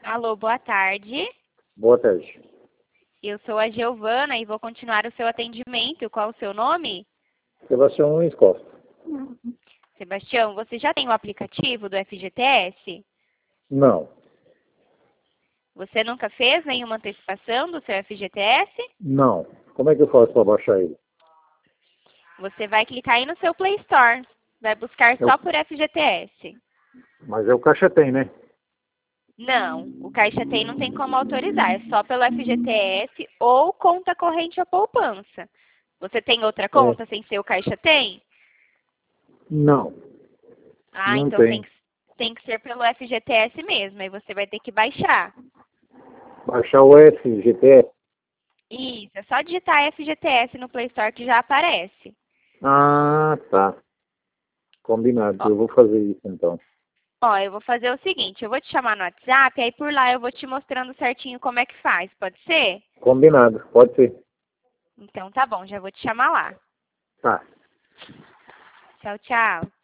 Alô, boa tarde. Boa tarde. Eu sou a Giovana e vou continuar o seu atendimento. Qual o seu nome? Sebastião Luiz Costa. Sebastião, você já tem o aplicativo do FGTS? Não. Você nunca fez nenhuma antecipação do seu FGTS? Não. Como é que eu faço para baixar ele? Você vai clicar aí no seu Play Store. Vai buscar só por FGTS. Mas é o Caixa Tem, né? Não, o Caixa Tem não tem como autorizar. É só pelo FGTS ou conta corrente ou poupança. Você tem outra conta sem ser o Caixa Tem? Não. Ah, Não então tem. tem que ser pelo FGTS mesmo. Aí você vai ter que baixar. Baixar o FGTS? Isso, é só digitar FGTS no Play Store que já aparece. Ah, tá. Combinado. Ó, Eu vou fazer isso então. eu vou fazer o seguinte, eu vou te chamar no WhatsApp, aí por lá eu vou te mostrando certinho como é que faz, pode ser? Combinado. Pode ser. Então tá bom, já vou te chamar lá. Tá. Tchau, tchau.